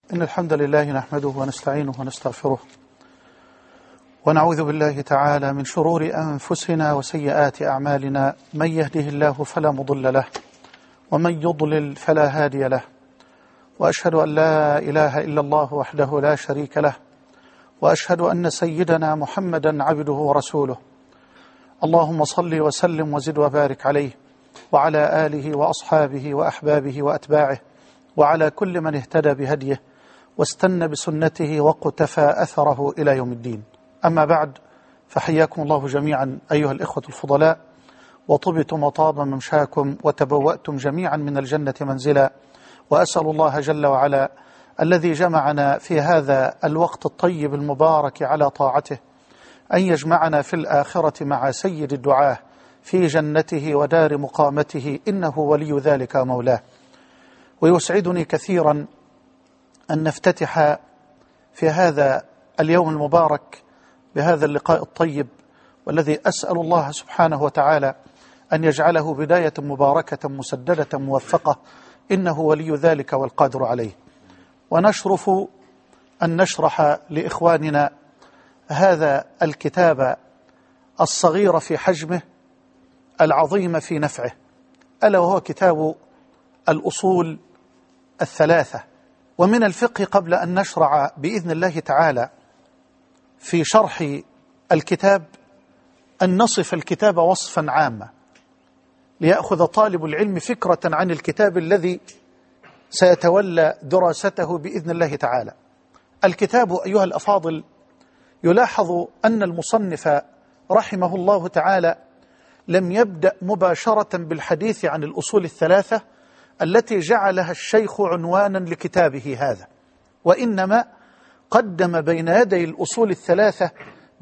إن الحمد لله نحمده ونستعينه ونستغفره ونعوذ بالله تعالى من شرور أنفسنا وسيئات أعمالنا. من يهده الله فلا مضل له ومن يضلل فلا هادي له، وأشهد أن لا إله إلا الله وحده لا شريك له، وأشهد أن سيدنا محمدا عبده ورسوله. اللهم صل وسلم وزد وبارك عليه وعلى آله وأصحابه وأحبابه وأتباعه وعلى كل من اهتدى بهديه واستنى بسنته واقتفى أثره إلى يوم الدين. أما بعد، فحياكم الله جميعا أيها الإخوة الفضلاء، وطبتم وطاب ممشاكم وتبوأتم جميعا من الجنة منزلا، وأسأل الله جل وعلا الذي جمعنا في هذا الوقت الطيب المبارك على طاعته أن يجمعنا في الآخرة مع سيد الدعاة في جنته ودار مقامته، إنه ولي ذلك مولاه. ويسعدني كثيرا أن نفتتح في هذا اليوم المبارك بهذا اللقاء الطيب، والذي أسأل الله سبحانه وتعالى أن يجعله بداية مباركة مسددة موفقة، إنه ولي ذلك والقادر عليه. ونشرف أن نشرح لإخواننا هذا الكتاب الصغير في حجمه العظيم في نفعه، ألا وهو كتاب الأصول الثلاثة. ومن الفقه قبل أن نشرع بإذن الله تعالى في شرح الكتاب أن نصف الكتاب وصفا عاما ليأخذ طالب العلم فكرة عن الكتاب الذي سيتولى دراسته بإذن الله تعالى. الكتاب أيها الأفاضل، يلاحظ أن المصنف رحمه الله تعالى لم يبدأ مباشرة بالحديث عن الأصول الثلاثة التي جعلها الشيخ عنوانا لكتابه هذا، وإنما قدم بين يدي الأصول الثلاثة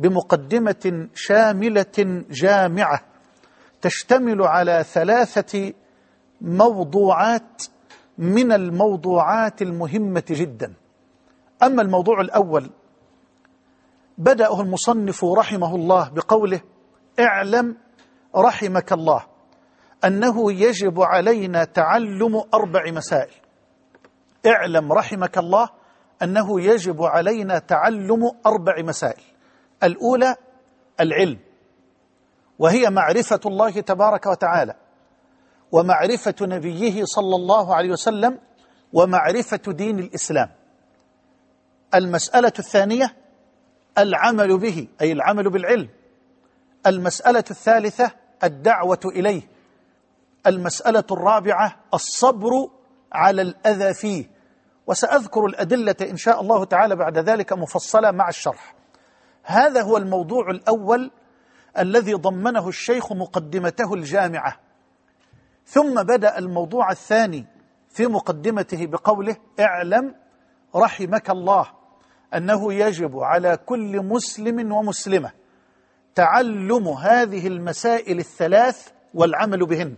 بمقدمة شاملة جامعة تشتمل على 3 موضوعات من الموضوعات المهمة جدا. أما الموضوع الأول بدأه المصنف رحمه الله بقوله: اعلم رحمك الله أنه يجب علينا تعلم 4 مسائل. اعلم رحمك الله أنه يجب علينا تعلم 4 مسائل. الأولى العلم، وهي معرفة الله تبارك وتعالى، ومعرفة نبيه صلى الله عليه وسلم، ومعرفة دين الإسلام. المسألة الثانية العمل به، أي العمل بالعلم. المسألة الثالثة الدعوة إليه. المسألة الرابعة الصبر على الأذى فيه، وسأذكر الأدلة إن شاء الله تعالى بعد ذلك مفصلة مع الشرح. هذا هو الموضوع الأول الذي ضمنه الشيخ مقدمته الجامعة. ثم بدأ الموضوع الثاني في مقدمته بقوله: اعلم رحمك الله أنه يجب على كل مسلم ومسلمة تعلم هذه المسائل الثلاث والعمل بهن.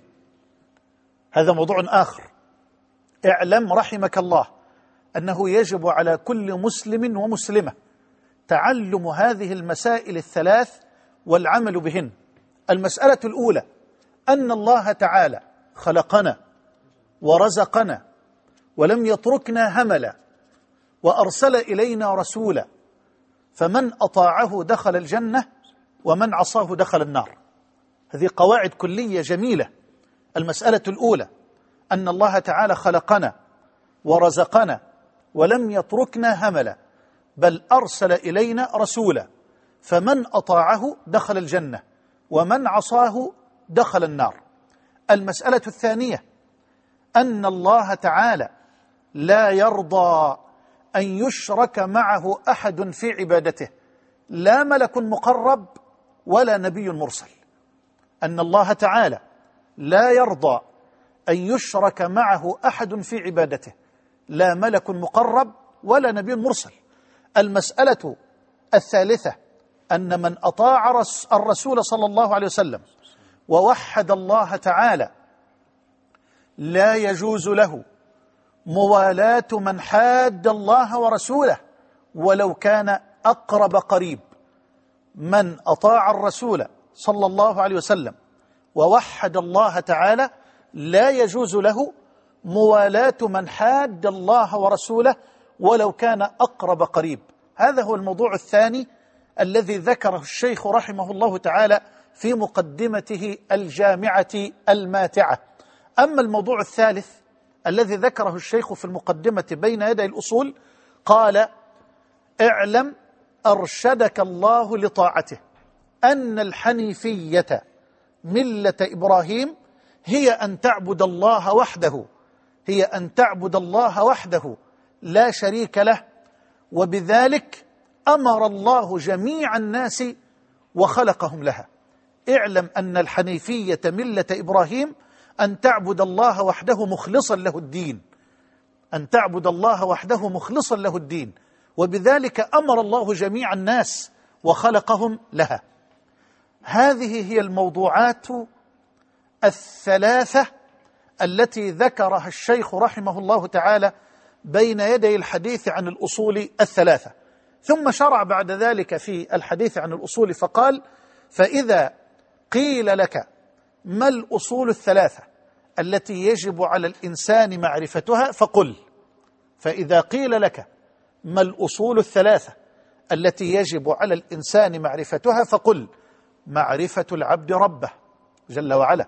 هذا موضوع آخر. اعلم رحمك الله أنه يجب على كل مسلم ومسلمة تعلم هذه المسائل الثلاث والعمل بهن. المسألة الأولى أن الله تعالى خلقنا ورزقنا ولم يتركنا هملا، وأرسل إلينا رسولا، فمن أطاعه دخل الجنة ومن عصاه دخل النار. هذه قواعد كلية جميلة. المسألة الأولى أن الله تعالى خلقنا ورزقنا ولم يتركنا هملا، بل أرسل إلينا رسولا، فمن أطاعه دخل الجنة ومن عصاه دخل النار. المسألة الثانية أن الله تعالى لا يرضى أن يشرك معه أحد في عبادته، لا ملك مقرب ولا نبي مرسل. أن الله تعالى لا يرضى أن يشرك معه أحد في عبادته، لا ملك مقرب ولا نبي مرسل. المسألة الثالثة أن من أطاع الرسول صلى الله عليه وسلم ووحد الله تعالى لا يجوز له موالاة من حاد الله ورسوله ولو كان أقرب قريب. من أطاع الرسول صلى الله عليه وسلم ووحد الله تعالى لا يجوز له موالاة من حاد الله ورسوله ولو كان أقرب قريب. هذا هو الموضوع الثاني الذي ذكره الشيخ رحمه الله تعالى في مقدمته الجامعة الماتعة. أما الموضوع الثالث الذي ذكره الشيخ في المقدمة بين يدي الأصول، قال: اعلم أرشدك الله لطاعته أن الحنيفية ملة إبراهيم هي أن تعبد الله وحده، هي أن تعبد الله وحده لا شريك له، وبذلك أمر الله جميع الناس وخلقهم لها. اعلم أن الحنيفية ملة إبراهيم أن تعبد الله وحده مخلصا له الدين، أن تعبد الله وحده مخلصا له الدين، وبذلك أمر الله جميع الناس وخلقهم لها. هذه هي الموضوعات الثلاثة التي ذكرها الشيخ رحمه الله تعالى بين يدي الحديث عن الأصول الثلاثة. ثم شرع بعد ذلك في الحديث عن الأصول فقال: فإذا قيل لك ما الأصول الثلاثة التي يجب على الإنسان معرفتها فقل. فإذا قيل لك ما الأصول الثلاثة التي يجب على الإنسان معرفتها فقل: معرفة العبد ربه جل وعلا،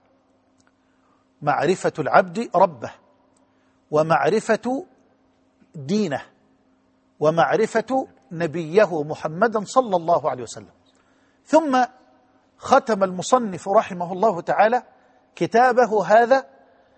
معرفة العبد ربه، ومعرفة دينه، ومعرفة نبيه محمدا صلى الله عليه وسلم. ثم ختم المصنف رحمه الله تعالى كتابه هذا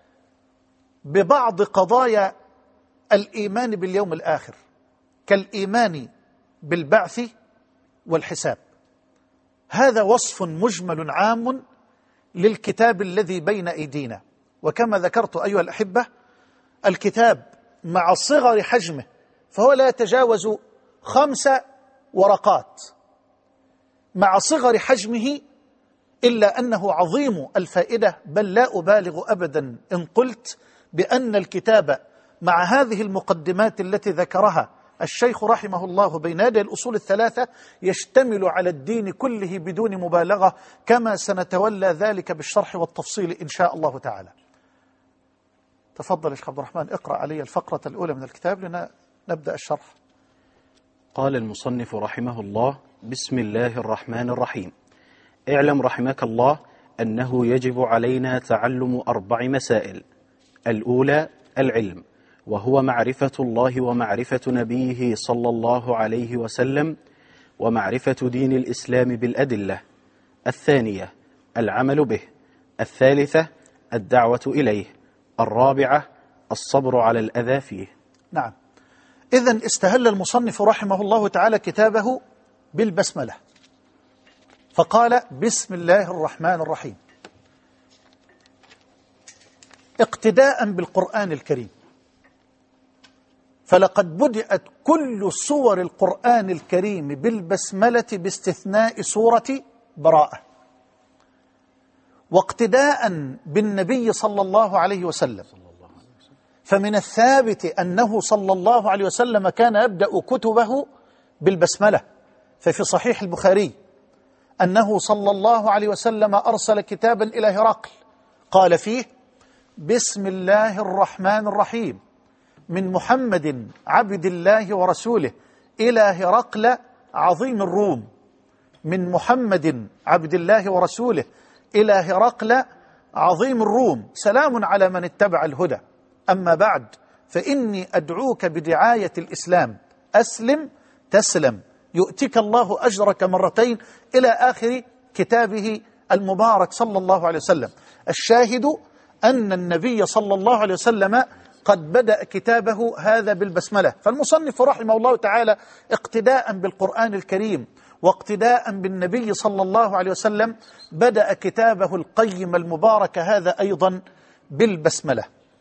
ببعض قضايا الإيمان باليوم الآخر، كالإيمان بالبعث والحساب. هذا وصف مجمل عام للكتاب الذي بين أيدينا. وكما ذكرت أيها الأحبة، الكتاب مع صغر حجمه فهو لا يتجاوز 5 ورقات، مع صغر حجمه، إلا أنه عظيم الفائدة، بل لا أبالغ أبدا إن قلت بأن الكتاب مع هذه المقدمات التي ذكرها الشيخ رحمه الله بين يدي الأصول الثلاثة يشتمل على الدين كله بدون مبالغة، كما سنتولى ذلك بالشرح والتفصيل إن شاء الله تعالى. تفضل يا شيخ عبد الرحمن، اقرأ علي الفقرة الأولى من الكتاب لنبدأ الشرح. قال المصنف رحمه الله: بسم الله الرحمن الرحيم. اعلم رحمك الله أنه يجب علينا تعلم 4 مسائل. الأولى العلم، وهو معرفة الله ومعرفة نبيه صلى الله عليه وسلم، ومعرفة دين الإسلام بالأدلة. الثانية العمل به. الثالثة الدعوة إليه. الرابعة الصبر على الأذى فيه. نعم، إذن استهل المصنف رحمه الله تعالى كتابه بالبسملة، فقال: بسم الله الرحمن الرحيم، اقتداء بالقرآن الكريم. فلقد بدأت كل سور القرآن الكريم بالبسملة باستثناء سورة براءة. واقتداء بالنبي صلى الله عليه وسلم، فمن الثابت أنه صلى الله عليه وسلم كان يبدأ كتبه بالبسملة. ففي صحيح البخاري أنه صلى الله عليه وسلم أرسل كتابا إلى هرقل قال فيه: بسم الله الرحمن الرحيم، من محمد عبد الله ورسوله إلى هرقل عظيم الروم. من محمد عبد الله ورسوله إلى هرقل عظيم الروم، سلام على من اتبع الهدى. أما بعد، فإني أدعوك بدعاية الإسلام، أسلم تسلم، يؤتك الله أجرك مرتين، إلى آخر كتابه المبارك صلى الله عليه وسلم. الشاهد أن النبي صلى الله عليه وسلم قد بدأ كتابه هذا بالبسملة. فالمصنف رحمه الله تعالى اقتداء بالقرآن الكريم واقتداء بالنبي صلى الله عليه وسلم بدأ كتابه القيم المبارك هذا أيضا بالبسملة.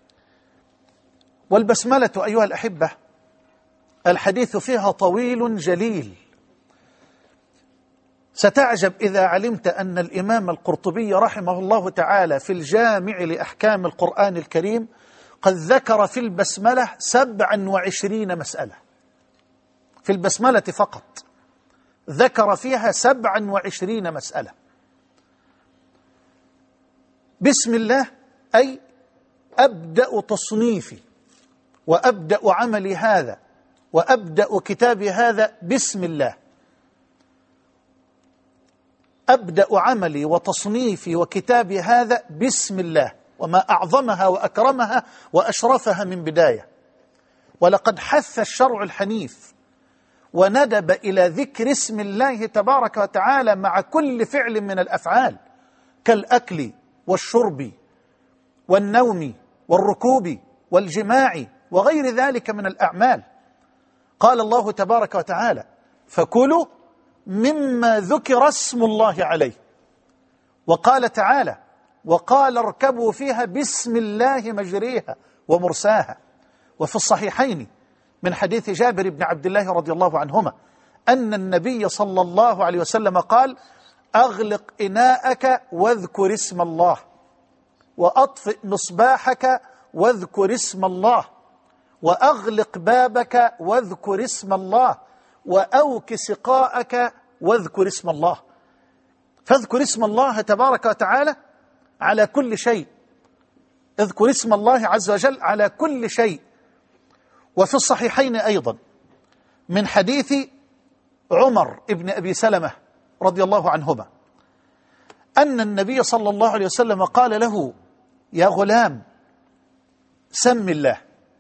والبسملة أيها الأحبة الحديث فيها طويل جليل. ستعجب إذا علمت أن الإمام القرطبي رحمه الله تعالى في الجامع لأحكام القرآن الكريم قد ذكر في البسملة 27 مسألة. في البسملة فقط ذكر فيها 27 مسألة. بسم الله أي أبدأ تصنيفي وأبدأ عملي هذا وأبدأ كتابي هذا بسم الله، أبدأ عملي وتصنيفي وكتابي هذا بسم الله، وما أعظمها وأكرمها وأشرفها من بداية. ولقد حث الشرع الحنيف وندب إلى ذكر اسم الله تبارك وتعالى مع كل فعل من الأفعال، كالأكل والشرب والنوم والركوب والجماع وغير ذلك من الأعمال. قال الله تبارك وتعالى: فكلوا مما ذكر اسم الله عليه. وقال تعالى: وقال اركبوا فيها بسم الله مجريها ومرساها. وفي الصحيحين من حديث جابر بن عبد الله رضي الله عنهما أن النبي صلى الله عليه وسلم قال: أغلق إناءك واذكر اسم الله، وأطفئ مصباحك واذكر اسم الله، وأغلق بابك واذكر اسم الله، وأوك سقاءك واذكر اسم الله. فاذكر اسم الله تبارك وتعالى على كل شيء، اذكر اسم الله عز وجل على كل شيء. وفي الصحيحين أيضا من حديث عمر ابن أبي سلمة رضي الله عنهما أن النبي صلى الله عليه وسلم قال له: يا غلام سم الله،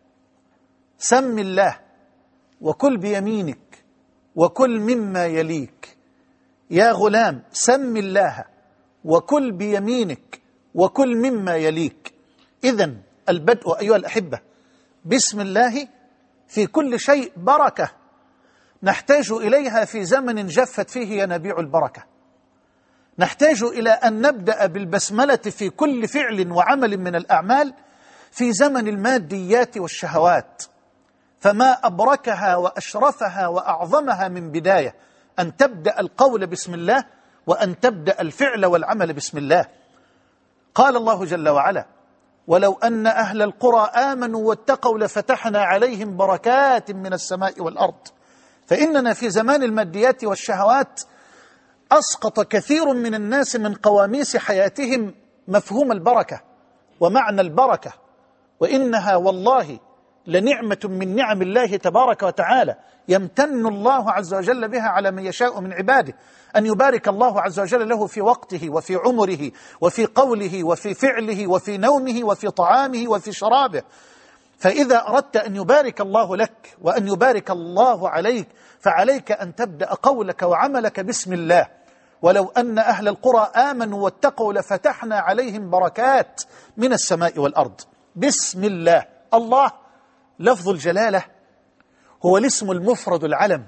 سم الله وكل بيمينك وكل مما يليك. يا غلام سم الله وكل بيمينك وكل مما يليك. إذن البدء أيها الأحبة بسم الله في كل شيء بركة نحتاج إليها في زمن جفت فيه ينابيع البركة. نحتاج إلى أن نبدأ بالبسملة في كل فعل وعمل من الأعمال في زمن الماديات والشهوات، فما أبركها وأشرفها وأعظمها من بداية أن تبدأ القول بسم الله وأن تبدأ الفعل والعمل بسم الله. قال الله جل وعلا: ولو أن أهل القرى آمنوا واتقوا لفتحنا عليهم بركات من السماء والأرض. فإننا في زمان الماديات والشهوات أسقط كثير من الناس من قواميس حياتهم مفهوم البركة ومعنى البركة، وإنها والله لنعمة من نعم الله تبارك وتعالى يمتن الله عز وجل بها على من يشاء من عباده، أن يبارك الله عز وجل له في وقته وفي عمره وفي قوله وفي فعله وفي نومه وفي طعامه وفي شرابه. فإذا أردت أن يبارك الله لك وأن يبارك الله عليك فعليك أن تبدأ قولك وعملك بسم الله. ولو أن أهل القرى آمنوا واتقوا لفتحنا عليهم بركات من السماء والأرض. بسم الله. الله لفظ الجلالة هو الاسم المفرد العلم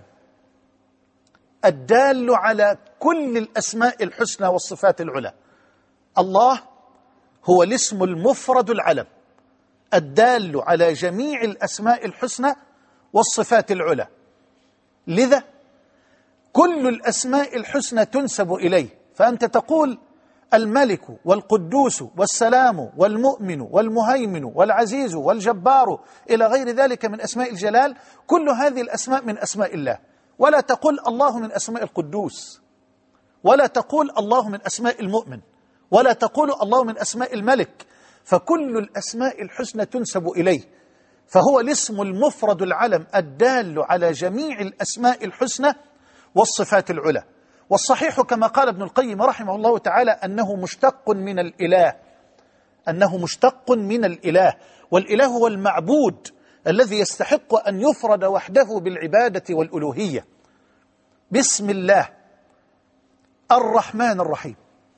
الدال على كل الأسماء الحسنى والصفات العلى. الله هو الاسم المفرد العلم الدال على جميع الأسماء الحسنى والصفات العلى، لذا كل الأسماء الحسنى تنسب إليه. فأنت تقول الملك والقدوس والسلام والمؤمن والمهيمن والعزيز والجبار إلى غير ذلك من أسماء الجلال، كل هذه الأسماء من أسماء الله. ولا تقول الله من أسماء القدوس، ولا تقول الله من أسماء المؤمن، ولا تقول الله من أسماء الملك، فكل الأسماء الحسنى تنسب إليه، فهو الاسم المفرد العلم الدال على جميع الأسماء الحسنى والصفات العلى. والصحيح كما قال ابن القيم رحمه الله تعالى أنه مشتق من الإله، أنه مشتق من الإله، والإله هو المعبود الذي يستحق أن يفرد وحده بالعبادة والألوهية. بسم الله الرحمن الرحيم.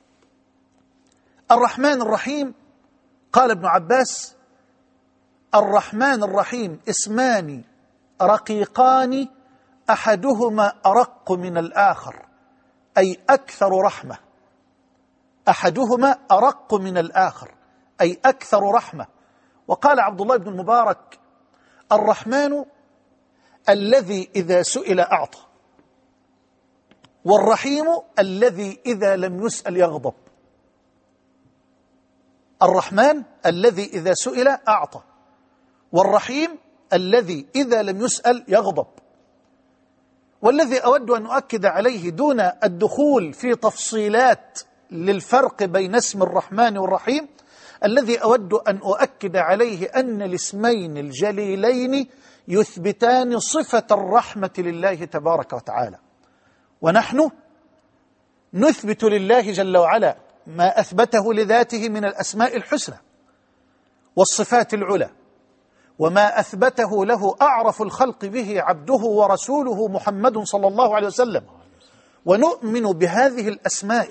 الرحمن الرحيم قال ابن عباس: الرحمن الرحيم اسمان رقيقان أحدهما أرق من الآخر، أي أكثر رحمة. أحدهما أرق من الآخر أي أكثر رحمة. وقال عبد الله بن المبارك: الرحمن الذي إذا سئل أعطى، والرحيم الذي إذا لم يسأل يغضب. الرحمن الذي إذا سئل أعطى، والرحيم الذي إذا لم يسأل يغضب. والذي أود أن أؤكد عليه دون الدخول في تفصيلات للفرق بين اسم الرحمن والرحيم، الذي أود أن أؤكد عليه أن الاسمين الجليلين يثبتان صفة الرحمة لله تبارك وتعالى، ونحن نثبت لله جل وعلا ما أثبته لذاته من الأسماء الحسنى والصفات العلى، وما أثبته له أعرف الخلق به عبده ورسوله محمد صلى الله عليه وسلم. ونؤمن بهذه الأسماء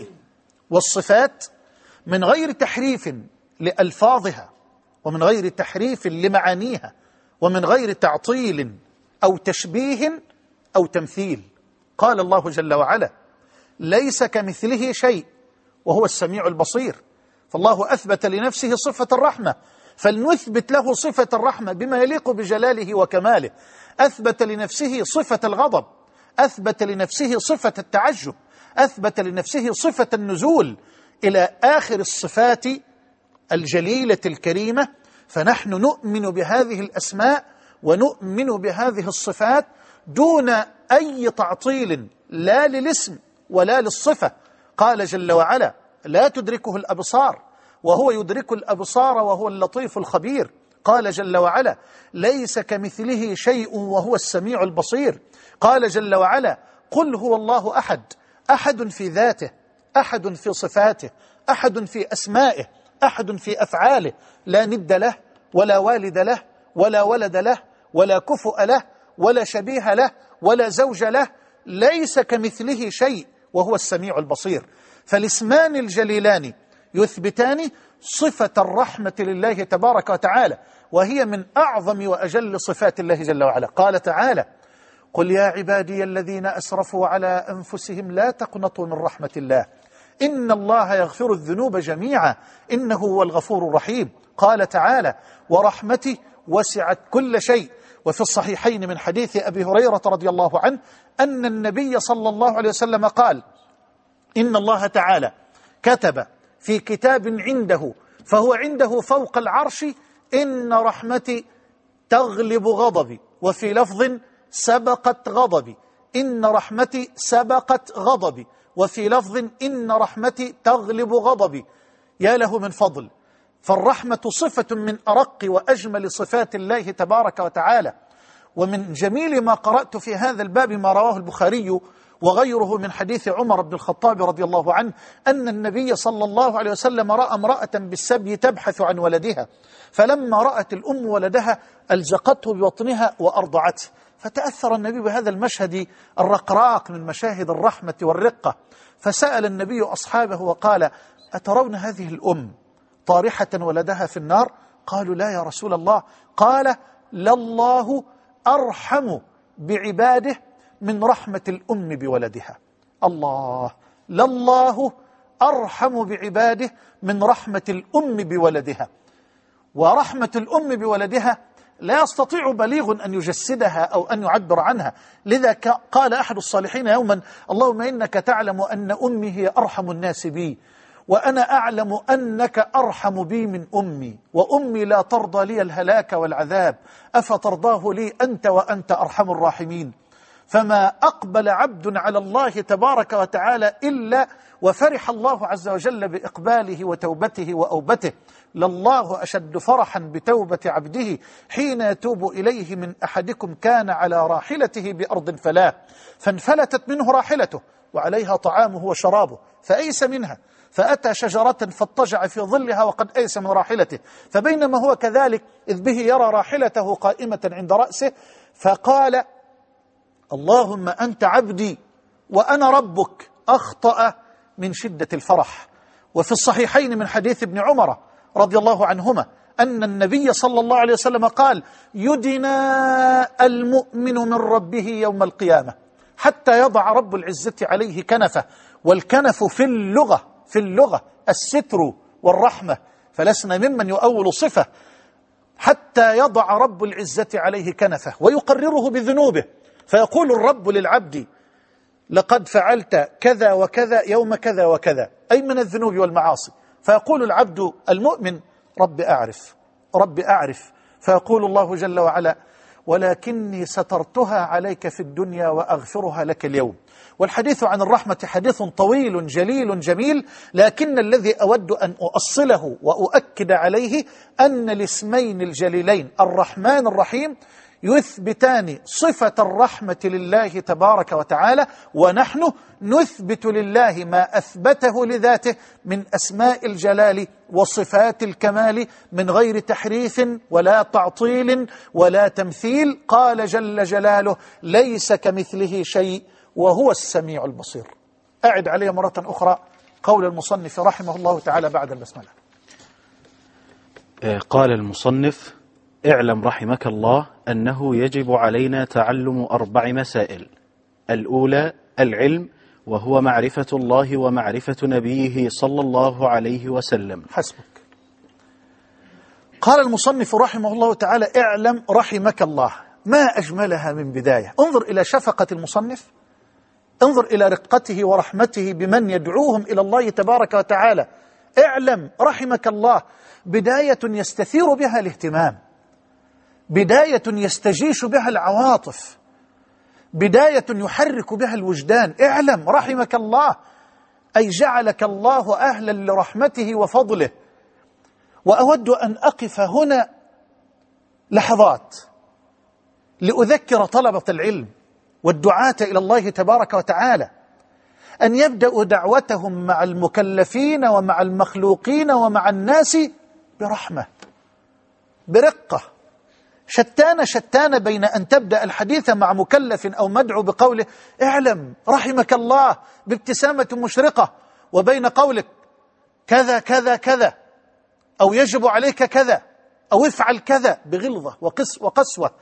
والصفات من غير تحريف لألفاظها، ومن غير تحريف لمعانيها، ومن غير تعطيل أو تشبيه أو تمثيل. قال الله جل وعلا: ليس كمثله شيء وهو السميع البصير. فالله أثبت لنفسه صفة الرحمة، فلنثبت له صفة الرحمة بما يليق بجلاله وكماله. أثبت لنفسه صفة الغضب، أثبت لنفسه صفة التعجب، أثبت لنفسه صفة النزول، إلى آخر الصفات الجليلة الكريمة. فنحن نؤمن بهذه الأسماء ونؤمن بهذه الصفات دون أي تعطيل، لا للاسم ولا للصفة. قال جل وعلا: لا تدركه الأبصار وهو يدرك الأبصار وهو اللطيف الخبير. قال جل وعلا: ليس كمثله شيء وهو السميع البصير. قال جل وعلا: قل هو الله أحد، أحد في ذاته، أحد في صفاته، أحد في أسمائه، أحد في أفعاله، لا ند له ولا والد له ولا ولد له ولا كفؤ له ولا شبيه له ولا زوج له، ليس كمثله شيء وهو السميع البصير. فالاسمان الجليلان يثبتان صفة الرحمة لله تبارك وتعالى، وهي من أعظم وأجل صفات الله جل وعلا. قال تعالى: قل يا عبادي الذين أسرفوا على أنفسهم لا تقنطوا من رحمة الله إن الله يغفر الذنوب جميعا إنه هو الغفور الرحيم. قال تعالى: ورحمتي وسعت كل شيء. وفي الصحيحين من حديث أبي هريرة رضي الله عنه أن النبي صلى الله عليه وسلم قال: إن الله تعالى كتب في كتاب عنده، فهو عنده فوق العرش: إن رحمتي تغلب غضبي. وفي لفظ: سبقت غضبي. إن رحمتي سبقت غضبي. وفي لفظ: إن رحمتي تغلب غضبي. يا له من فضل! فالرحمة صفة من أرق وأجمل صفات الله تبارك وتعالى. ومن جميل ما قرأت في هذا الباب ما رواه البخاري وغيره من حديث عمر بن الخطاب رضي الله عنه أن النبي صلى الله عليه وسلم رأى امرأة بالسبي تبحث عن ولدها، فلما رأت الأم ولدها ألزقته ببطنها وأرضعته، فتأثر النبي بهذا المشهد الرقراق من مشاهد الرحمة والرقة، فسأل النبي أصحابه وقال: أترون هذه الأم طارحة ولدها في النار؟ قالوا: لا يا رسول الله. قال: لله أرحم بعباده من رحمة الأم بولدها. الله، لله أرحم بعباده من رحمة الأم بولدها. ورحمة الأم بولدها لا يستطيع بليغ أن يجسدها أو أن يعبر عنها. لذا قال أحد الصالحين يوما: اللهم إنك تعلم أن أمي هي أرحم الناس بي، وأنا أعلم أنك أرحم بي من أمي، وأمي لا ترضى لي الهلاك والعذاب، أفترضاه لي أنت وأنت أرحم الراحمين. فما أقبل عبد على الله تبارك وتعالى إلا وفرح الله عز وجل بإقباله وتوبته وأوبته. لله أشد فرحا بتوبة عبده حين يتوب إليه من أحدكم كان على راحلته بأرض فلاة فانفلتت منه راحلته وعليها طعامه وشرابه فأيس منها، فأتى شجرة فاضطجع في ظلها وقد أيس من راحلته، فبينما هو كذلك إذ به يرى راحلته قائمة عند رأسه، فقال: اللهم أنت عبدي وأنا ربك، أخطأ من شدة الفرح. وفي الصحيحين من حديث ابن عمر رضي الله عنهما أن النبي صلى الله عليه وسلم قال: يدنى المؤمن من ربه يوم القيامة حتى يضع رب العزة عليه كنفه. والكنف في اللغة الستر والرحمة، فلسنا ممن يؤول صفة. حتى يضع رب العزة عليه كنفه ويقرره بذنوبه، فيقول الرب للعبد: لقد فعلت كذا وكذا يوم كذا وكذا، أي من الذنوب والمعاصي. فيقول العبد المؤمن: رب أعرف. فيقول الله جل وعلا: ولكني سترتها عليك في الدنيا وأغفرها لك اليوم. والحديث عن الرحمة حديث طويل جليل جميل، لكن الذي أود أن أؤصله وأؤكد عليه أن الاسمين الجليلين الرحمن الرحيم يثبتان صفة الرحمة لله تبارك وتعالى، ونحن نثبت لله ما أثبته لذاته من أسماء الجلال وصفات الكمال من غير تحريف ولا تعطيل ولا تمثيل. قال جل جلاله: ليس كمثله شيء وهو السميع البصير. أعد علي مرة أخرى قول المصنف رحمه الله تعالى بعد البسملة. قال المصنف: اعلم رحمك الله أنه يجب علينا تعلم 4 مسائل. الأولى العلم، وهو معرفة الله ومعرفة نبيه صلى الله عليه وسلم. حسبك. قال المصنف رحمه الله تعالى: اعلم رحمك الله. ما أجملها من بداية. انظر إلى شفقة المصنف، انظر إلى رقته ورحمته بمن يدعوهم إلى الله تبارك وتعالى. اعلم رحمك الله، بداية يستثير بها الاهتمام، بداية يستجيش بها العواطف، بداية يحرك بها الوجدان. اعلم رحمك الله، أي جعلك الله أهلا لرحمته وفضله. وأود أن أقف هنا لحظات لأذكر طلبة العلم والدعاة إلى الله تبارك وتعالى أن يبدأوا دعوتهم مع المكلفين ومع المخلوقين ومع الناس برحمة، برقة. شتان بين أن تبدأ الحديث مع مكلف أو مدعو بقوله اعلم رحمك الله بابتسامة مشرقة، وبين قولك كذا كذا كذا، أو يجب عليك كذا، أو افعل كذا بغلظة وقسوة.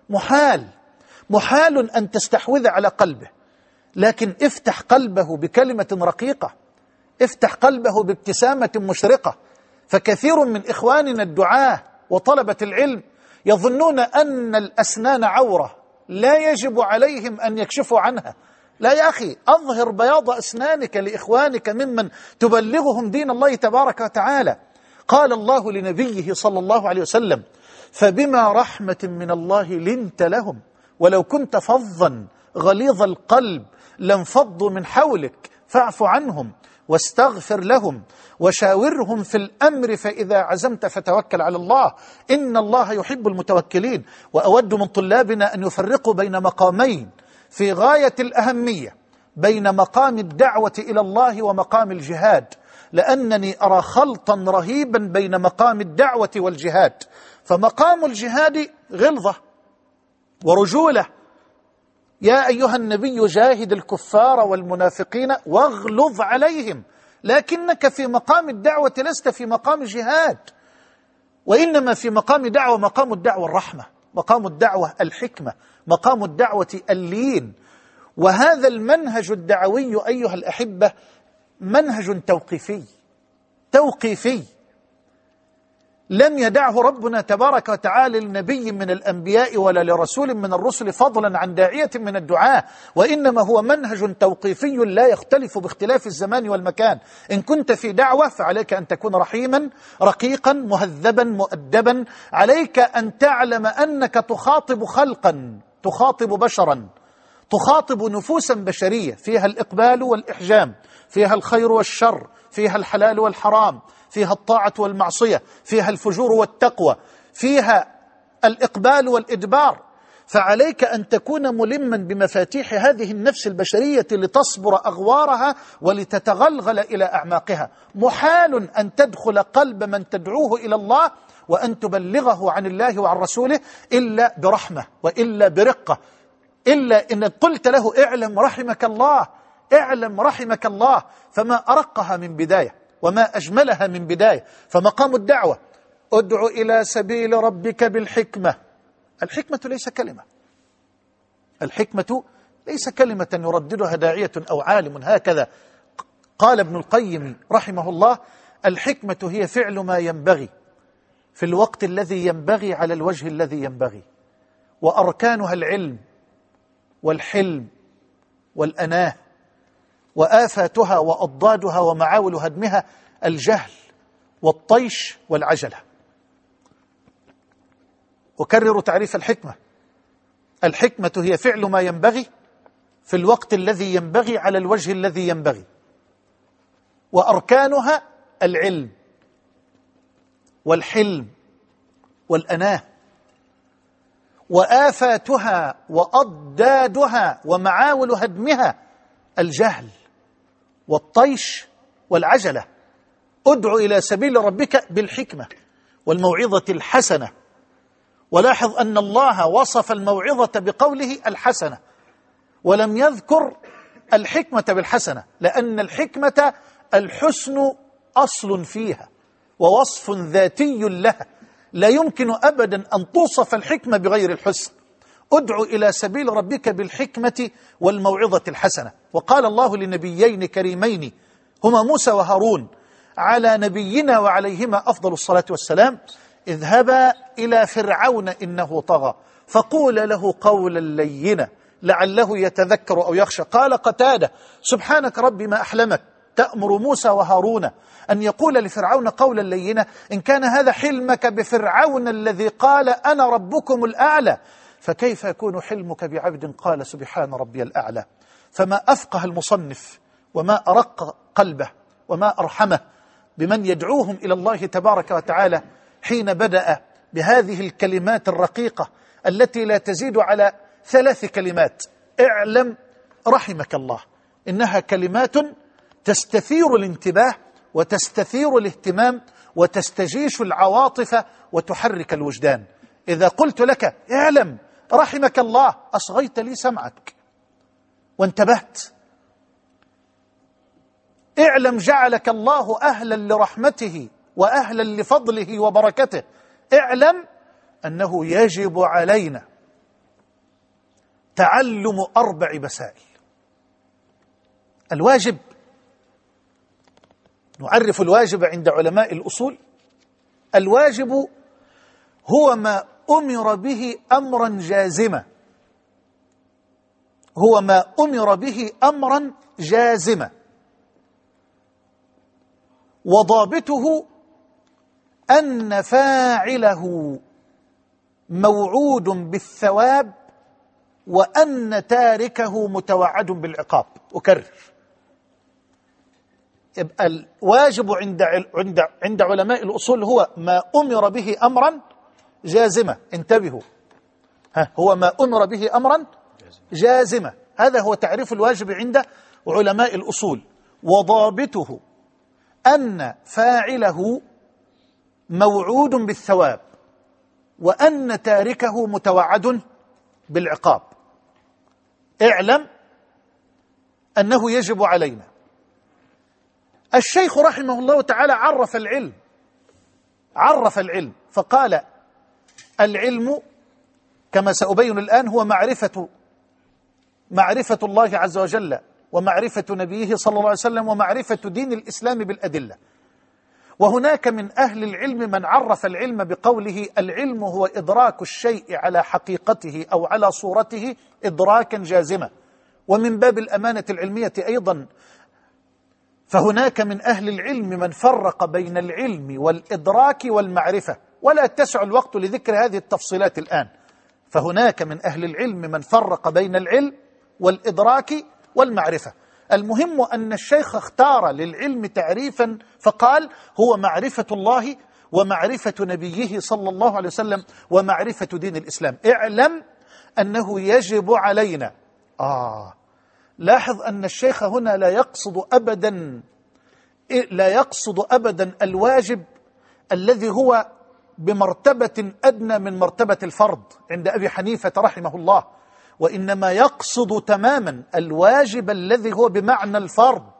محال أن تستحوذ على قلبه، لكن افتح قلبه بكلمة رقيقة، افتح قلبه بابتسامة مشرقة. فكثير من إخواننا الدعاة وطلبة العلم يظنون أن الأسنان عورة لا يجب عليهم أن يكشفوا عنها. لا يا أخي، أظهر بياض أسنانك لإخوانك ممن تبلغهم دين الله تبارك وتعالى. قال الله لنبيه صلى الله عليه وسلم: فبما رحمة من الله لنت لهم ولو كنت فظا غليظ القلب لانفضوا من حولك فاعف عنهم واستغفر لهم وشاورهم في الأمر فإذا عزمت فتوكل على الله إن الله يحب المتوكلين. وأود من طلابنا أن يفرقوا بين مقامين في غاية الأهمية، بين مقام الدعوة إلى الله ومقام الجهاد، لأنني أرى خلطا رهيبا بين مقام الدعوة والجهاد. فمقام الجهاد غلظة ورجولة: يا أيها النبي جاهد الكفار والمنافقين واغلظ عليهم. لكنك في مقام الدعوة لست في مقام الجهاد، وإنما في مقام دعوة. مقام الدعوة الرحمة، مقام الدعوة الحكمة، مقام الدعوة اللين. وهذا المنهج الدعوي أيها الأحبة منهج توقيفي لم يدعه ربنا تبارك وتعالى لنبي من الأنبياء ولا لرسول من الرسل فضلا عن داعية من الدعاة، وإنما هو منهج توقيفي لا يختلف باختلاف الزمان والمكان. إن كنت في دعوة فعليك أن تكون رحيما رقيقا مهذبا مؤدبا. عليك أن تعلم أنك تخاطب خلقا، تخاطب بشرا، تخاطب نفوسا بشرية فيها الإقبال والإحجام، فيها الخير والشر، فيها الحلال والحرام، فيها الطاعة والمعصية، فيها الفجور والتقوى، فيها الإقبال والإدبار. فعليك أن تكون ملما بمفاتيح هذه النفس البشرية لتصبر أغوارها ولتتغلغل إلى أعماقها. محال أن تدخل قلب من تدعوه إلى الله وأن تبلغه عن الله وعن رسوله إلا برحمة وإلا برقة، إلا إن قلت له اعلم رحمك الله، اعلم رحمك الله. فما أرقها من بداية وما أجملها من بداية. فمقام الدعوة: ادع إلى سبيل ربك بالحكمة. الحكمة ليس كلمة، الحكمة ليس كلمة يرددها داعية أو عالم هكذا. قال ابن القيم رحمه الله: الحكمة هي فعل ما ينبغي في الوقت الذي ينبغي على الوجه الذي ينبغي، وأركانها العلم والحلم والأناه، وآفاتها وأضدادها ومعاول هدمها الجهل والطيش والعجلة. أكرر تعريف الحكمة: الحكمة هي فعل ما ينبغي في الوقت الذي ينبغي على الوجه الذي ينبغي، وأركانها العلم والحلم والأناه. وآفاتها وأضدادها ومعاول هدمها الجهل والطيش والعجلة. ادع إلى سبيل ربك بالحكمة والموعظة الحسنة. ولاحظ أن الله وصف الموعظة بقوله الحسنة، ولم يذكر الحكمة بالحسنة، لأن الحكمة الحسن أصل فيها ووصف ذاتي لها، لا يمكن أبدا أن توصف الحكمة بغير الحسن. ادع إلى سبيل ربك بالحكمة والموعظة الحسنة. وقال الله لنبيين كريمين هما موسى وهارون على نبينا وعليهما أفضل الصلاة والسلام: اذهبا إلى فرعون إنه طغى فقولا له قولا لينا لعله يتذكر أو يخشى. قال قتادة: سبحانك ربي ما أحلمك تأمر موسى وهارون أن يقول لفرعون قولا لينا، إن كان هذا حلمك بفرعون الذي قال أنا ربكم الأعلى، فكيف يكون حلمك بعبد قال سبحان ربي الأعلى؟ فما أفقه المصنف وما أرق قلبه وما أرحمه بمن يدعوهم إلى الله تبارك وتعالى حين بدأ بهذه الكلمات الرقيقة التي لا تزيد على 3 كلمات: اعلم رحمك الله. إنها كلمات تستثير الانتباه وتستثير الاهتمام وتستجيش العواطف وتحرك الوجدان. إذا قلت لك اعلم رحمك الله أصغيت لي سمعك وانتبهت. اعلم جعلك الله أهلا لرحمته وأهلا لفضله وبركته. اعلم أنه يجب علينا تعلم 4 مسائل. الواجب، نعرف الواجب عند علماء الأصول: الواجب هو ما أمر به أمرا جازما، هو ما أمر به أمرا جازما، وضابطه أن فاعله موعود بالثواب وأن تاركه متوعد بالعقاب. أكرر: يبقى الواجب عند علماء الأصول هو ما أمر به أمرا جازمة. انتبهوا، هو ما أمر به أمرا جازمة. هذا هو تعريف الواجب عند علماء الأصول. وضابطه أن فاعله موعود بالثواب وأن تاركه متوعد بالعقاب. اعلم أنه يجب علينا. الشيخ رحمه الله تعالى عرف العلم فقال: العلم كما سأبين الآن هو معرفة الله عز وجل ومعرفة نبيه صلى الله عليه وسلم ومعرفة دين الإسلام بالأدلة. وهناك من أهل العلم من عرف العلم بقوله: العلم هو إدراك الشيء على حقيقته أو على صورته إدراكا جازما. ومن باب الأمانة العلمية أيضا فهناك من أهل العلم من فرق بين العلم والإدراك والمعرفة، ولا يتسع الوقت لذكر هذه التفصيلات الآن. فهناك من أهل العلم من فرق بين العلم والإدراك والمعرفة. المهم أن الشيخ اختار للعلم تعريفا فقال: هو معرفة الله ومعرفة نبيه صلى الله عليه وسلم ومعرفة دين الإسلام. اعلم أنه يجب علينا. لاحظ أن الشيخ هنا لا يقصد أبدا الواجب الذي هو بمرتبة أدنى من مرتبة الفرض عند أبي حنيفة رحمه الله، وإنما يقصد تماما الواجب الذي هو بمعنى الفرض.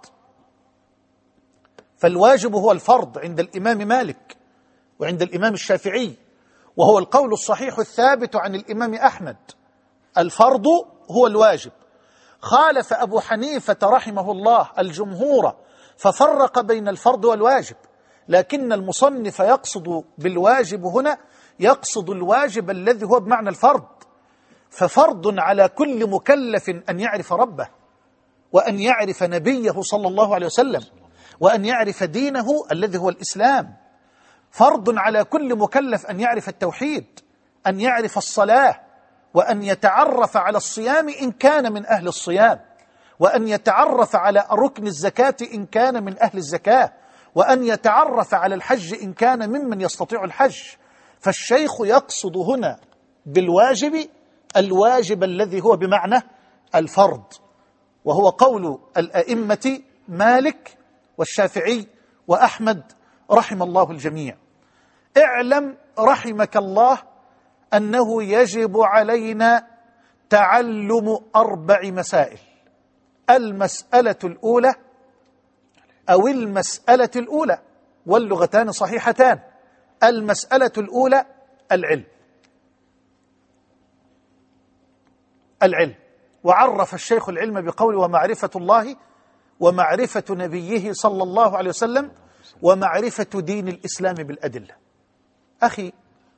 فالواجب هو الفرض عند الإمام مالك وعند الإمام الشافعي، وهو القول الصحيح الثابت عن الإمام أحمد. الفرض هو الواجب. خالف أبو حنيفة رحمه الله الجمهور ففرق بين الفرض والواجب، لكن المصنف يقصد بالواجب هنا يقصد الواجب الذي هو بمعنى الفرض. ففرض على كل مكلف أن يعرف ربه وأن يعرف نبيه صلى الله عليه وسلم وأن يعرف دينه الذي هو الإسلام. فرض على كل مكلف أن يعرف التوحيد، أن يعرف الصلاة، وأن يتعرف على الصيام إن كان من أهل الصيام، وأن يتعرف على ركن الزكاة إن كان من أهل الزكاة، وأن يتعرف على الحج إن كان ممن يستطيع الحج. فالشيخ يقصد هنا بالواجب الواجب الذي هو بمعنى الفرض، وهو قول الأئمة مالك والشافعي وأحمد رحم الله الجميع. اعلم رحمك الله أنه يجب علينا تعلم 4 مسائل. المسألة الأولى أو المسألة الأولى، واللغتان صحيحتان، المسألة الأولى العلم. العلم، وعرف الشيخ العلم بقول ومعرفة الله ومعرفة نبيه صلى الله عليه وسلم ومعرفة دين الإسلام بالأدلة. أخي،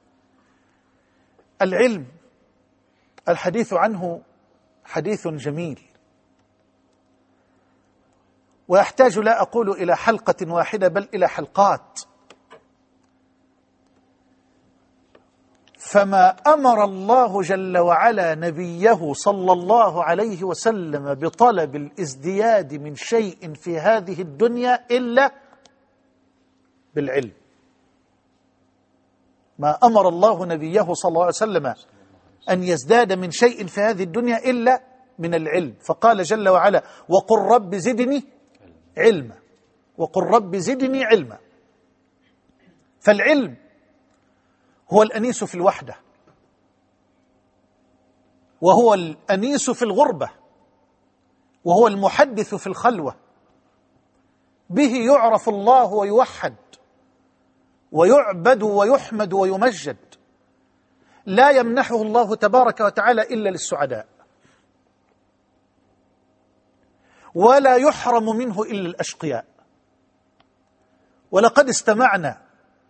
العلم الحديث عنه حديث جميل، ويحتاج لا أقول إلى حلقة واحدة بل إلى حلقات. فما أمر الله جل وعلا نبيه صلى الله عليه وسلم بطلب الازدياد من شيء في هذه الدنيا إلا بالعلم. ما أمر الله نبيه صلى الله عليه وسلم أن يزداد من شيء في هذه الدنيا إلا من العلم، فقال جل وعلا وقل رب زدني علما، وقل رب زدني علما. فالعلم هو الأنيس في الوحدة، وهو الأنيس في الغربة، وهو المحدث في الخلوة. به يعرف الله ويوحد ويعبد ويحمد ويمجد. لا يمنحه الله تبارك وتعالى إلا للسعداء، ولا يحرم منه إلا الأشقياء. ولقد استمعنا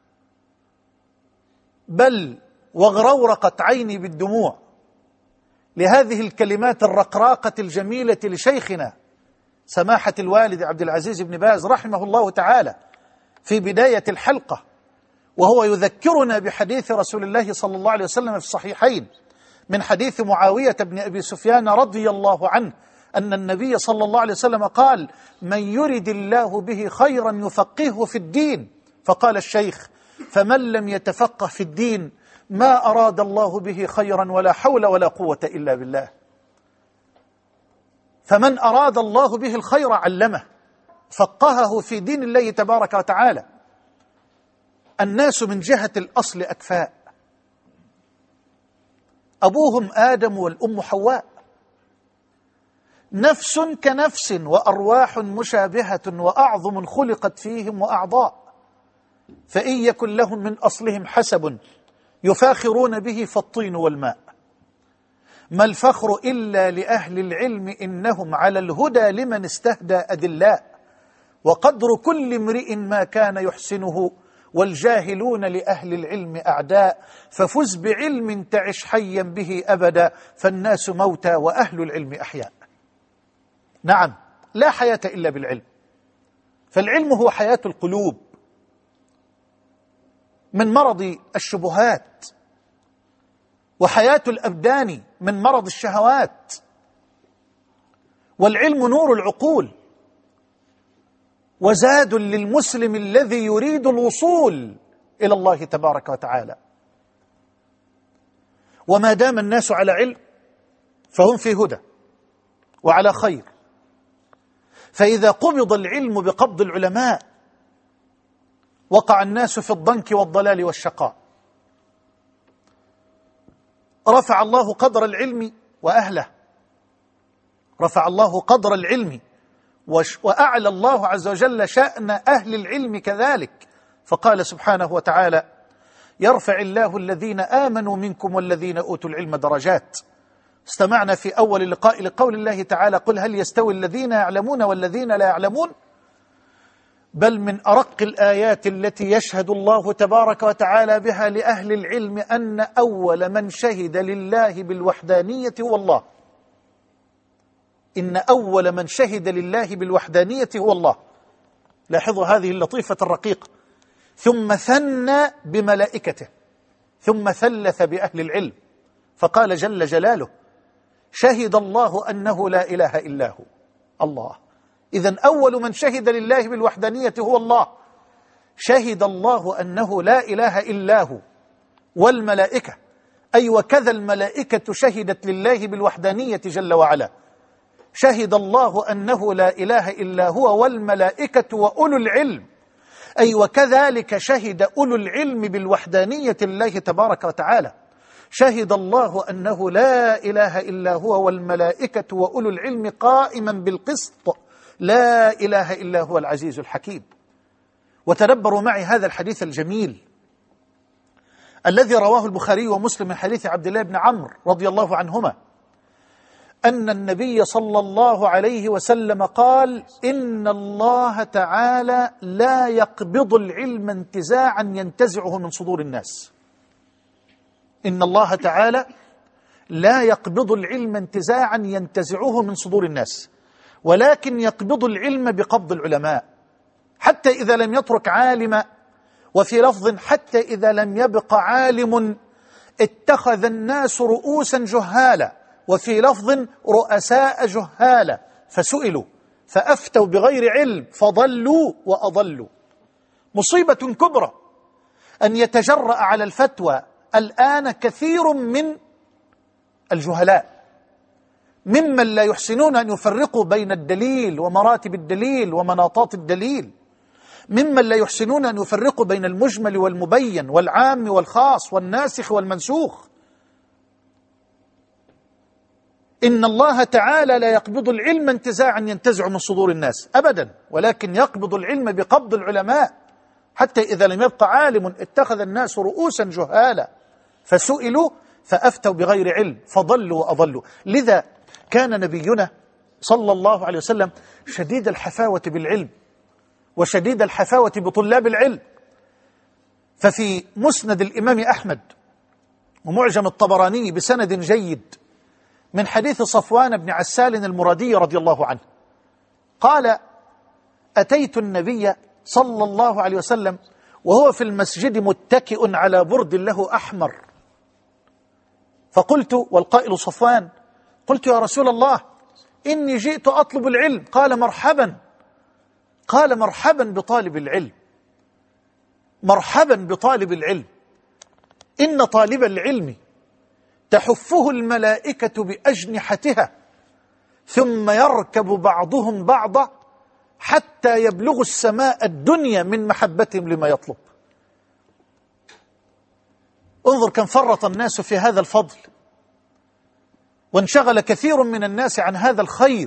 بل وغرورقت عيني بالدموع لهذه الكلمات الرقراقة الجميلة لشيخنا سماحة الوالد عبد العزيز بن باز رحمه الله تعالى في بداية الحلقة، وهو يذكرنا بحديث رسول الله صلى الله عليه وسلم في الصحيحين من حديث معاوية بن أبي سفيان رضي الله عنه أن النبي صلى الله عليه وسلم قال من يرد الله به خيرا يفقهه في الدين. فقال الشيخ فمن لم يتفقه في الدين ما أراد الله به خيرا ولا حول ولا قوة إلا بالله. فمن أراد الله به الخير علمه، فقهه في دين الله تبارك وتعالى. الناس من جهة الأصل أكفاء، أبوهم آدم والأم حواء، نفس كنفس وأرواح مشابهة وأعظم خلقت فيهم وأعضاء. فإن يكن لهم من أصلهم حسب يفاخرون به فالطين والماء. ما الفخر إلا لأهل العلم إنهم على الهدى لمن استهدى أدلاء. وقدر كل امرئ ما كان يحسنه والجاهلون لأهل العلم أعداء. ففز بعلم تعش حيا به أبدا فالناس موتى وأهل العلم أحياء. نعم، لا حياة إلا بالعلم، فالعلم هو حياة القلوب من مرض الشبهات، وحياة الأبدان من مرض الشهوات. والعلم نور العقول وزاد للمسلم الذي يريد الوصول إلى الله تبارك وتعالى. وما دام الناس على علم فهم في هدى وعلى خير. فإذا قبض العلم بقبض العلماء وقع الناس في الضنك والضلال والشقاء. رفع الله قدر العلم وأهله، رفع الله قدر العلم وأعلى الله عز وجل شأن أهل العلم كذلك. فقال سبحانه وتعالى يرفع الله الذين آمنوا منكم والذين أوتوا العلم درجات. استمعنا في أول اللقاء لقول الله تعالى قل هل يستوي الذين يعلمون والذين لا يعلمون. بل من أرق الآيات التي يشهد الله تبارك وتعالى بها لأهل العلم أن أول من شهد لله بالوحدانية هو الله. إن أول من شهد لله بالوحدانية هو الله. لاحظوا هذه اللطيفة الرقيقة. ثم ثنى بملائكته، ثم ثلث بأهل العلم، فقال جل جلاله شهد الله أنه لا إله إلا هو. الله. إذن أول من شهد لله بالوحدانية هو الله. شهد الله أنه لا إله إلا هو، والملائكة أي وكذا الملائكة شهدت لله بالوحدانية جل وعلا. شهد الله أنه لا إله إلا هو والملائكة وأولو العلم، أي وكذلك شهد أولو العلم بالوحدانية الله تبارك وتعالى. شهد الله أنه لا إله إلا هو والملائكة وأولو العلم قائما بالقسط لا إله إلا هو العزيز الحكيم. وتدبروا معي هذا الحديث الجميل الذي رواه البخاري ومسلم من حديث عبد الله بن عمرو رضي الله عنهما أن النبي صلى الله عليه وسلم قال: إن الله تعالى لا يقبض العلم انتزاعا ينتزعه من صدور الناس. إن الله تعالى لا يقبض العلم انتزاعا ينتزعه من صدور الناس، ولكن يقبض العلم بقبض العلماء، حتى إذا لم يترك عالما، وفي لفظ حتى إذا لم يبق عالم اتخذ الناس رؤوسا جهالا، وفي لفظ رؤساء جهالا، فسئلوا فأفتوا بغير علم فضلوا وأضلوا. مصيبة كبرى أن يتجرأ على الفتوى الآن كثير من الجهلاء، ممن لا يحسنون أن يفرقوا بين الدليل ومراتب الدليل ومناطات الدليل، ممن لا يحسنون أن يفرقوا بين المجمل والمبين والعام والخاص والناسخ والمنسوخ. إن الله تعالى لا يقبض العلم انتزاعا ينتزع من صدور الناس أبدا، ولكن يقبض العلم بقبض العلماء، حتى إذا لم يبق عالم اتخذ الناس رؤوسا جهالا فسئلوا فأفتوا بغير علم فضلوا وأضلوا. لذا كان نبينا صلى الله عليه وسلم شديد الحفاوة بالعلم وشديد الحفاوة بطلاب العلم. ففي مسند الإمام أحمد ومعجم الطبراني بسند جيد من حديث صفوان بن عسال المرادي رضي الله عنه قال: أتيت النبي صلى الله عليه وسلم وهو في المسجد متكئ على برد له أحمر، فقلت، والقائل صفوان، قلت: يا رسول الله، إني جئت أطلب العلم. قال: مرحبا. قال: مرحبا بطالب العلم، مرحبا بطالب العلم، إن طالب العلم تحفه الملائكة بأجنحتها ثم يركب بعضهم بعضا حتى يبلغ السماء الدنيا من محبتهم لما يطلب. انظر كم فرط الناس في هذا الفضل، وانشغل كثير من الناس عن هذا الخير.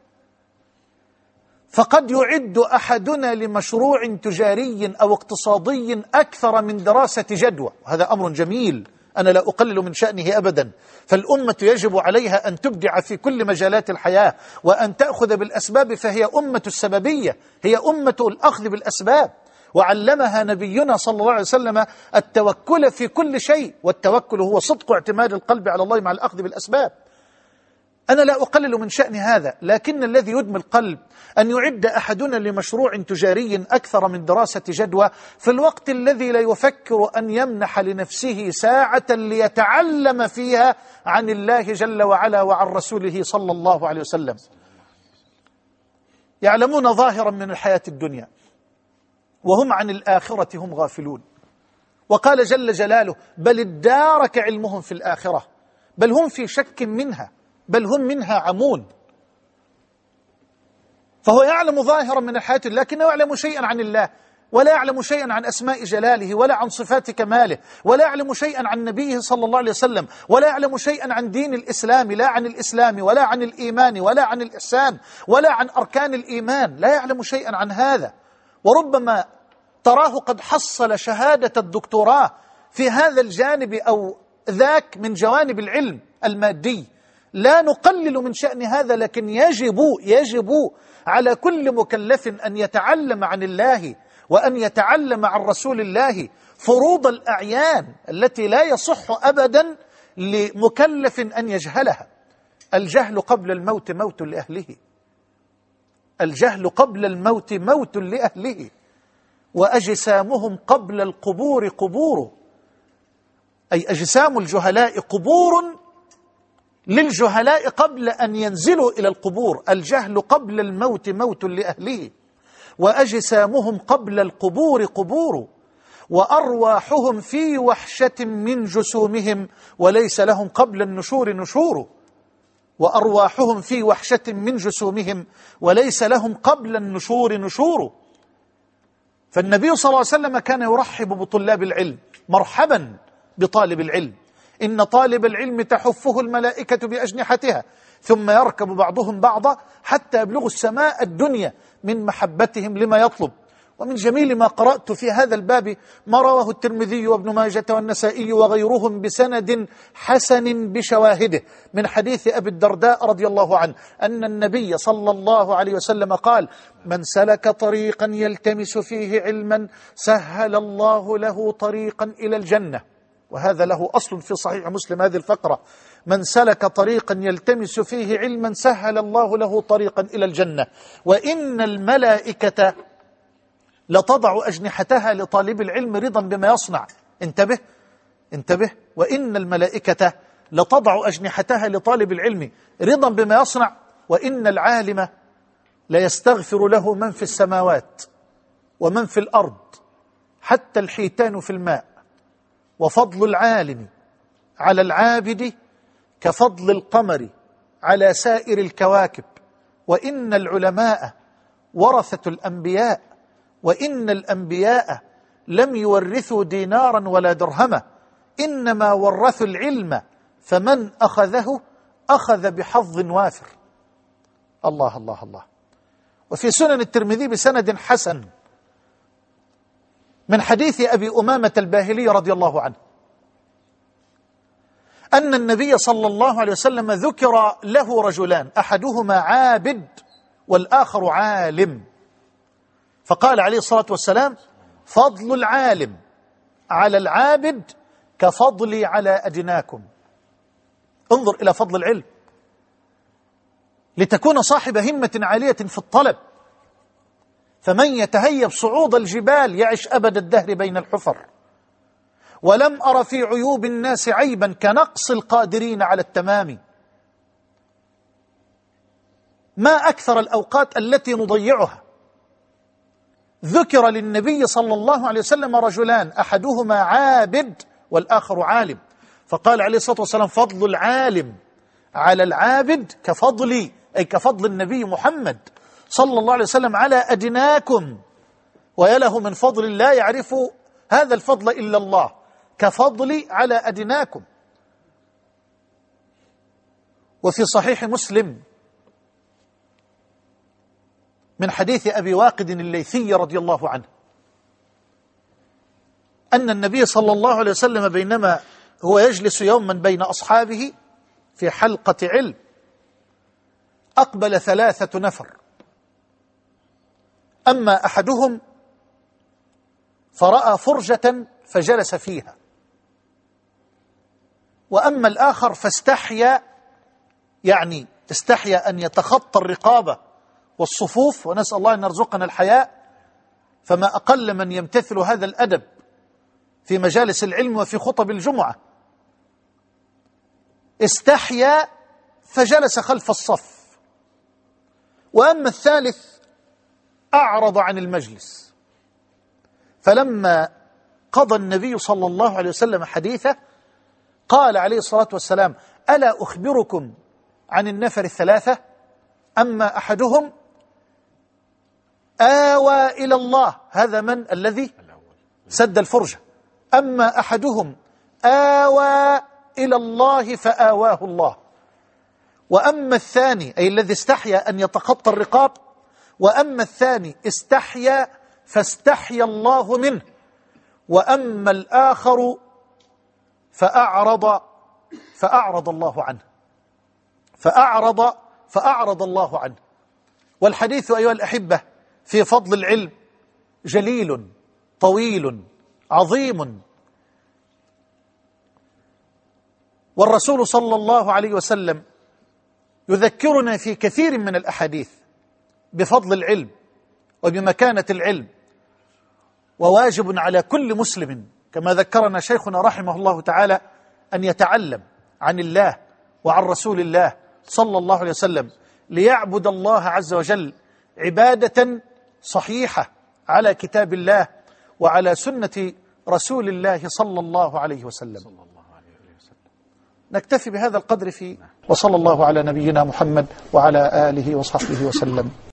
فقد يعد أحدنا لمشروع تجاري أو اقتصادي أكثر من دراسة جدوى، وهذا أمر جميل أنا لا أقلل من شأنه أبدا. فالأمة يجب عليها أن تبدع في كل مجالات الحياة وأن تأخذ بالأسباب، فهي أمة السببية، هي أمة الأخذ بالأسباب. وعلمها نبينا صلى الله عليه وسلم التوكل في كل شيء، والتوكل هو صدق اعتماد القلب على الله مع الأخذ بالأسباب. أنا لا أقلل من شأن هذا، لكن الذي يدمي القلب أن يعد أحدنا لمشروع تجاري أكثر من دراسة جدوى في الوقت الذي لا يفكر أن يمنح لنفسه ساعة ليتعلم فيها عن الله جل وعلا وعن رسوله صلى الله عليه وسلم. يعلمون ظاهرا من الحياة الدنيا وهم عن الآخرة هم غافلون. وقال جل جلاله: بل ادارك علمهم في الآخرة، بل هم في شك منها، بل هم منها عمون. فهو يعلم ظاهرا من الحياة لكنه يعلم شيئا عن الله، ولا يعلم شيئا عن أسماء جلاله ولا عن صفات كماله، ولا يعلم شيئا عن نبيه صلى الله عليه وسلم، ولا يعلم شيئا عن دين الإسلام، لا عن الإسلام ولا عن الإيمان ولا عن الإحسان ولا عن أركان الإيمان، لا يعلم شيئا عن هذا. وربما تراه قد حصل شهادة الدكتوراه في هذا الجانب أو ذاك من جوانب العلم المادي. لا نقلل من شأن هذا، لكن يجب على كل مكلف أن يتعلم عن الله وأن يتعلم عن رسول الله فروض الأعيان التي لا يصح أبدا لمكلف أن يجهلها. الجهل قبل الموت موت لأهله، الجهل قبل الموت موت لأهله، وأجسامهم قبل القبور قبور، أي أجسام الجهلاء قبور للجهلاء قبل أن ينزلوا إلى القبور. الجهل قبل الموت موت لأهله، وأجسامهم قبل القبور قبور. وأرواحهم في وحشة من جسومهم وليس لهم قبل النشور نشور. وأرواحهم في وحشة من جسومهم وليس لهم قبل النشور نشور. فالنبي صلى الله عليه وسلم كان يرحب بطلاب العلم، مرحبا بطالب العلم، إن طالب العلم تحفه الملائكة بأجنحتها ثم يركب بعضهم بعضا حتى يبلغوا السماء الدنيا من محبتهم لما يطلب. ومن جميل ما قرأت في هذا الباب ما رواه الترمذي وابن ماجة والنسائي وغيرهم بسند حسن بشواهده من حديث أبي الدرداء رضي الله عنه أن النبي صلى الله عليه وسلم قال: من سلك طريقا يلتمس فيه علما سهل الله له طريقا إلى الجنة. وهذا له أصل في صحيح مسلم، هذه الفقرة: من سلك طريقا يلتمس فيه علما سهل الله له طريقا إلى الجنة. وإن الملائكة لتضع أجنحتها لطالب العلم رضا بما يصنع. انتبه انتبه، وإن الملائكة لتضع أجنحتها لطالب العلم رضا بما يصنع. وإن العالم ليستغفر له من في السماوات ومن في الأرض حتى الحيتان في الماء. وفضل العالم على العابد كفضل القمر على سائر الكواكب. وإن العلماء ورثة الأنبياء، وإن الأنبياء لم يورثوا دينارا ولا درهما، إنما ورثوا العلم فمن أخذه أخذ بحظ وافر. الله الله الله. وفي سنن الترمذي بسند حسن من حديث أبي أمامة الباهلي رضي الله عنه أن النبي صلى الله عليه وسلم ذكر له رجلان أحدهما عابد والآخر عالم، فقال عليه الصلاة والسلام: فضل العالم على العابد كفضلي على أدناكم. انظر إلى فضل العلم، لتكون صاحب همة عالية في الطلب. فمن يتهيب صعود الجبال يعش أبد الدهر بين الحفر. ولم أر في عيوب الناس عيبا كنقص القادرين على التمام. ما أكثر الأوقات التي نضيعها. ذكر للنبي صلى الله عليه وسلم رجلان أحدهما عابد والآخر عالم، فقال عليه الصلاة والسلام: فضل العالم على العابد كفضلي، أي كفضل النبي محمد صلى الله عليه وسلم على أدناكم. ويله من فضل لا يعرف هذا الفضل إلا الله، كفضلي على أدناكم. وفي صحيح مسلم من حديث أبي واقد الليثي رضي الله عنه أن النبي صلى الله عليه وسلم بينما هو يجلس يوما بين أصحابه في حلقة علم أقبل 3 نفر. أما أحدهم فرأى فرجة فجلس فيها، وأما الآخر فاستحيا، يعني استحيا أن يتخطى الرقابة والصفوف، ونسأل الله أن يرزقنا الحياء، فما أقل من يمتثل هذا الأدب في مجالس العلم وفي خطب الجمعة. استحيا فجلس خلف الصف. وأما الثالث أعرض عن المجلس. فلما قضى النبي صلى الله عليه وسلم حديثه قال عليه الصلاة والسلام: ألا أخبركم عن النفر 3؟ أما أحدهم آوى إلى الله، هذا من الذي سد الفرجة. أما أحدهم آوى إلى الله فآواه الله. وأما الثاني، أي الذي استحيا أن يتخطى الرقاب، وأما الثاني استحيا فاستحيا الله منه. وأما الآخر فأعرض الله عنه. فأعرض الله عنه. والحديث أيها الأحبة في فضل العلم جليل طويل عظيم. والرسول صلى الله عليه وسلم يذكرنا في كثير من الأحاديث بفضل العلم وبمكانة العلم. وواجب على كل مسلم كما ذكرنا شيخنا رحمه الله تعالى أن يتعلم عن الله وعن رسول الله صلى الله عليه وسلم ليعبد الله عز وجل عبادة صحيحة على كتاب الله وعلى سنة رسول الله صلى الله عليه وسلم. نكتفي بهذا القدر وصلى الله على نبينا محمد وعلى آله وصحبه وسلم.